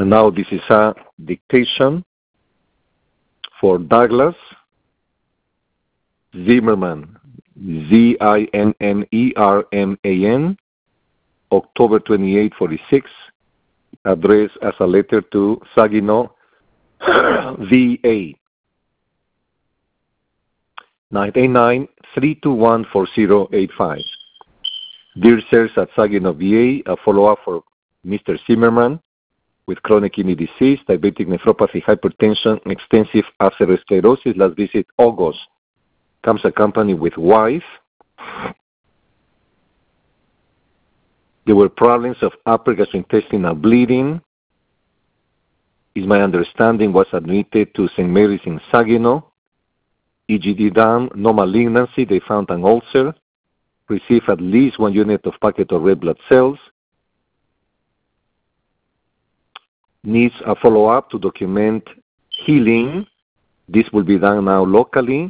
And now this is a dictation for Douglas Zimmerman, Zinnerman, October 28, 46, addressed as a letter to Saginaw, VA. 989-321-4085. Dear sirs at Saginaw, VA, a follow-up for Mr. Zimmerman with chronic kidney disease, diabetic nephropathy, hypertension, extensive atherosclerosis. Last visit August. Comes accompanied with wife. There were problems of upper gastrointestinal bleeding. Is my understanding was admitted to St. Mary's in Saginaw. EGD done, no malignancy. They found an ulcer. Received at least 1 unit of packet of red blood cells. Needs a follow-up to document healing. This will be done now locally.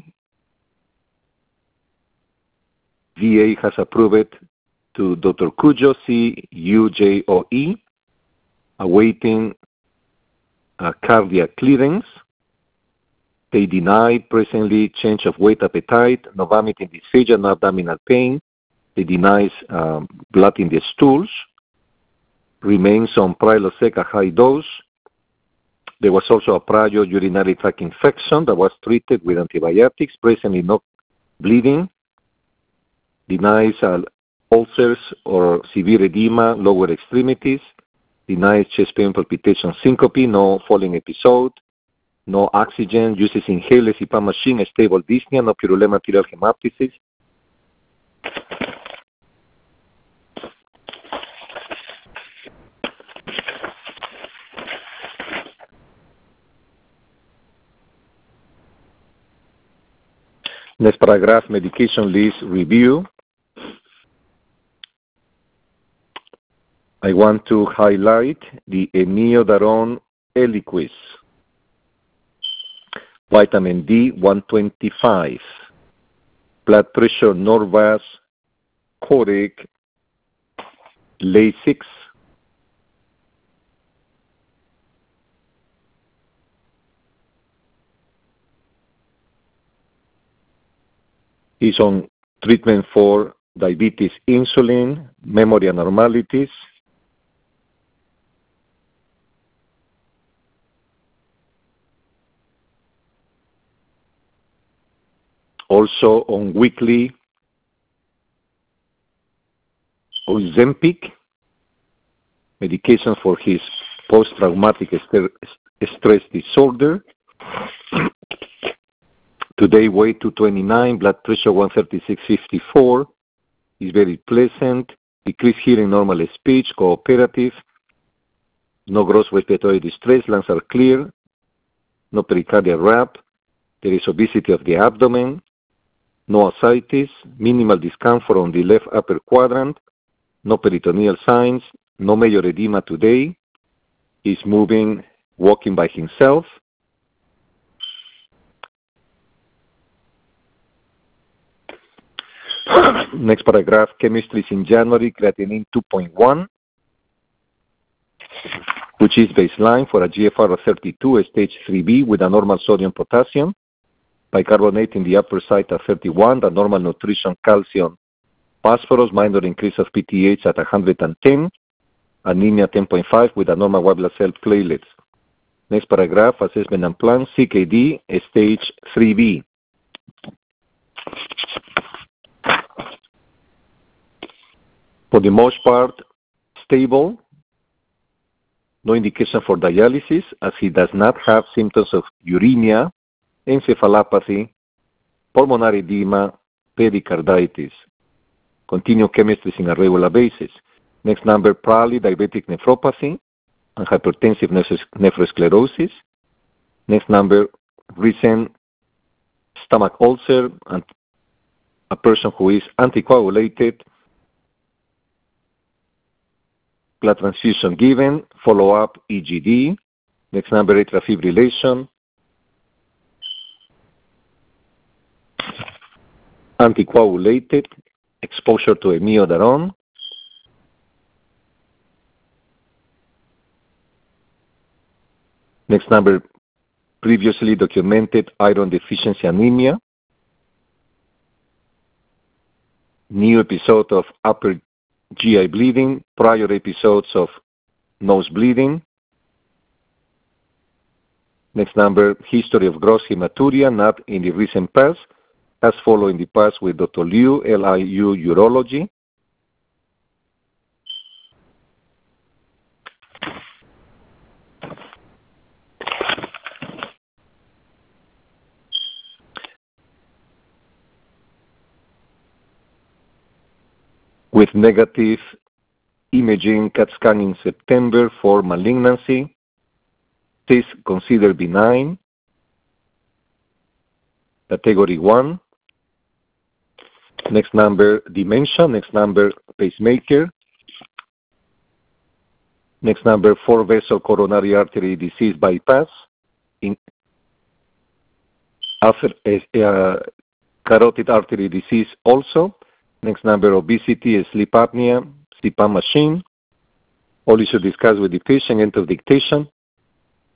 VA has approved it to Dr. Cujo, C-U-J-O-E, awaiting cardiac clearance. They denied presently change of weight, appetite, no vomiting, dysphagia, no abdominal pain. They denies blood in the stools. Remains on Prilosec, a high dose. There was also a prior urinary tract infection that was treated with antibiotics, presently no bleeding. Denies ulcers or severe edema, lower extremities. Denies chest pain, palpitation, syncope, no falling episode. No oxygen, uses inhaler, CPAP machine, stable dyspnea, no purulent arterial hemoptysis. Next paragraph, medication list review. I want to highlight the Amiodarone Eliquis. Vitamin D, 125. Blood pressure, Norvasc, Coric, Lasix. He's on treatment for diabetes, insulin, memory abnormalities. Also on weekly Ozempic, medication for his post-traumatic stress disorder. Today, weight 229, blood pressure 136/54. Is very pleasant. Decreased hearing, normal speech, cooperative. No gross respiratory distress, lungs are clear. No pericardial rap. There is obesity of the abdomen. No ascites, minimal discomfort on the left upper quadrant, no peritoneal signs, no major edema today. He's moving, walking by himself. Next paragraph, chemistry is in January, creatinine 2.1, which is baseline for a GFR of 32, stage 3B with a normal sodium potassium. Bicarbonate in the upper side at 31, the normal nutrition, calcium, phosphorus, minor increase of PTH at 110, anemia 10.5 with a normal white blood cell platelets. Next paragraph, assessment and plan, CKD, stage 3B. For the most part, stable, no indication for dialysis as he does not have symptoms of uremia, encephalopathy, pulmonary edema, pericarditis. Continue chemistry on a regular basis. Next number, probably diabetic nephropathy and hypertensive nephrosclerosis. Next number, recent stomach ulcer and a person who is anticoagulated. Blood transfusion given, follow-up EGD. Next number, atrial fibrillation. Anticoagulated, exposure to amiodarone. Next number, previously documented iron deficiency anemia. New episode of upper GI bleeding, prior episodes of nose bleeding. Next number, history of gross hematuria, not in the recent past, as followed in the past with Dr. Liu, LIU urology. With negative imaging CAT scan in September for malignancy. This considered benign. Category 1. Next number, dementia. Next number, pacemaker. Next number, 4-vessel coronary artery disease bypass. Carotid artery disease also. Next number, obesity, sleep apnea, CPAP machine. All issues discussed with the patient, end of dictation.